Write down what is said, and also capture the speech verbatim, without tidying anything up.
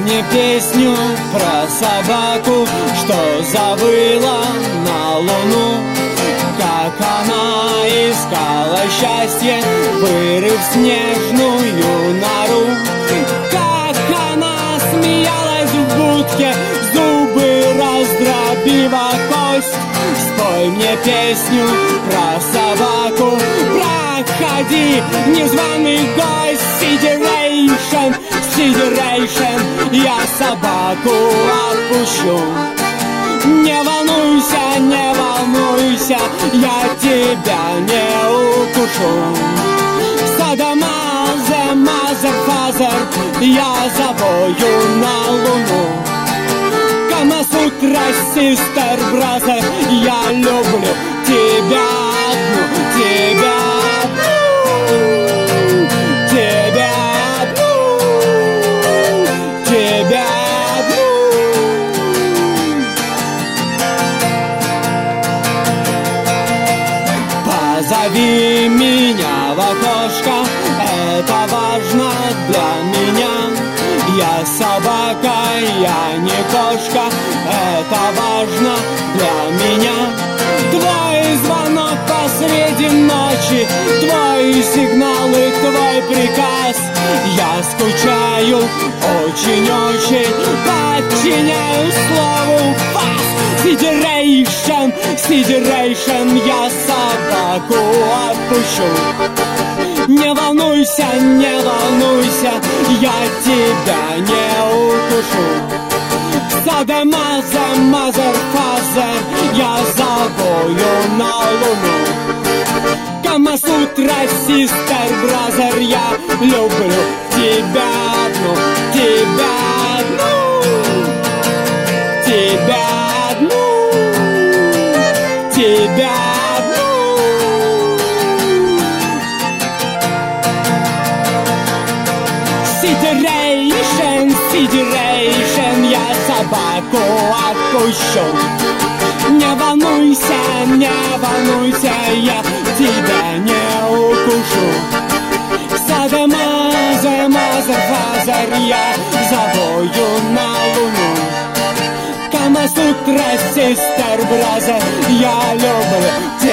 мне песню про собаку, что завыла на луну. Как она искала счастье, вырыв снежную нору. Как она смеялась в будке, зубы раздробила кость. Спой мне песню про собаку, проходи, незваный гость. Сидерейшн, сидерейшн, я собаку отпущу. Не волнуйся, не волнуйся, я тебя не укушу. Садамазе, мазер, фазер, я завою на луну. Камасутра, систер, бразер, я люблю тебя одну, тебя одну, тебя одну, тебя одну. Позови меня в окошко, это важно для меня. Я собака, я не кошка, это важно для меня. Твой звонок посреди ночи, твой сигнал и твой приказ. Я скучаю очень-очень, подчиняю слову вас. Сидерейшн, сидерейшн, я собаку отпущу. Не волнуйся, не волнуйся, я тебя не укушу. Садамазе, мазер, фазер, я завою на луну. Камасутра, систер, бразер, я люблю тебя одну, тебя одну, тебя одну, тебя одну. Сидерейшн, сидерейшн, я собаку отпущу. Не волнуйся, не волнуйся, я тебя не укушу. Садамазе, мазер, фазер, я завою на луну. Камасутра, систер, бразер, я люблю тебя.